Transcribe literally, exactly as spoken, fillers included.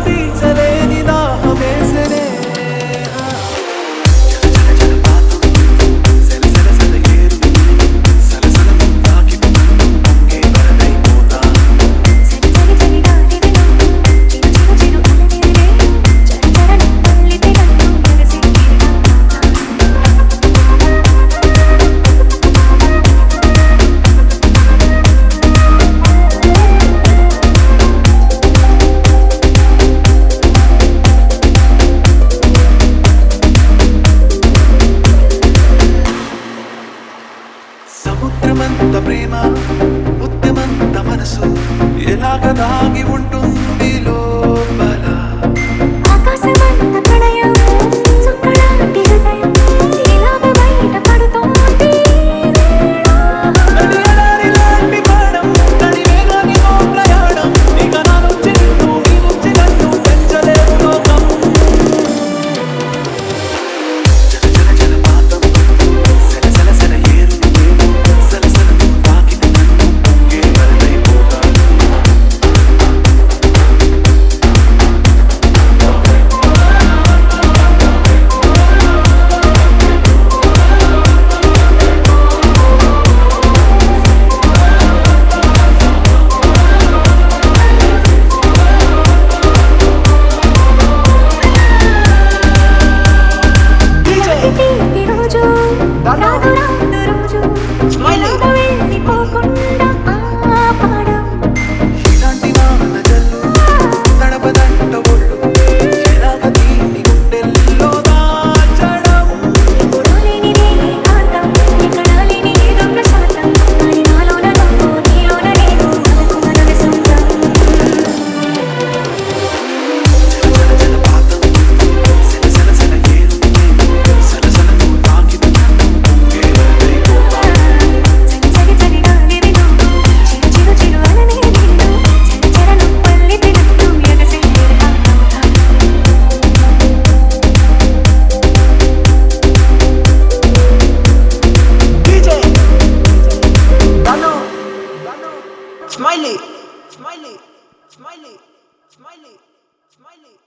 తీర్చలేని దాహమేసనే సముద్రమంత ప్రేమ ముత్యమంత మనసు ఎలాగ దాగి ఉంటుంది లోపల ఆకాశమంత ప్రణయం చుక్కలాంటి హృదయం ఎలాగ బయట పడుతోంది నడియాడిలాంటి ప్రాణం నడివేగాని ఓ ప్రయాణం ఇక నా నుంచి నిన్ను నీ నుంచి నన్ను పెంచలేవు లోకం జల జల జలపాతం సెల సెల సెల ఏరు సలసలను తాకిన నన్ను పొంగే వరదైపోతాను తీపి రోజు రాదు రాదు రోజు ఎలాగ వెళ్ళిపోకుండా ఆపడం ఇలాంటి వాన జల్లు తడపదంట ఒళ్ళు ఎలాగ దీన్ని గుండెల్లో దాచడం ఎప్పుడూ లేనిది ఏకాంతం ఎక్కడా లేని ఏదో ప్రశాంతం మరి నాలోన నువ్వు నీలోన నేను మనకు మనమే సొంతం జల జలపాతం సెల సెల సెల ఏరు సలసలను తాకిన నన్ను పొంగే వరదైపోతాను చలి చలి గాలి విను చిరు చిరు చిరు అలనే నేను చరచరను పల్లితే నన్ను ఎగసి DJ Dano, Dano, Smiley, Smiley, Smiley, Smiley, Smiley.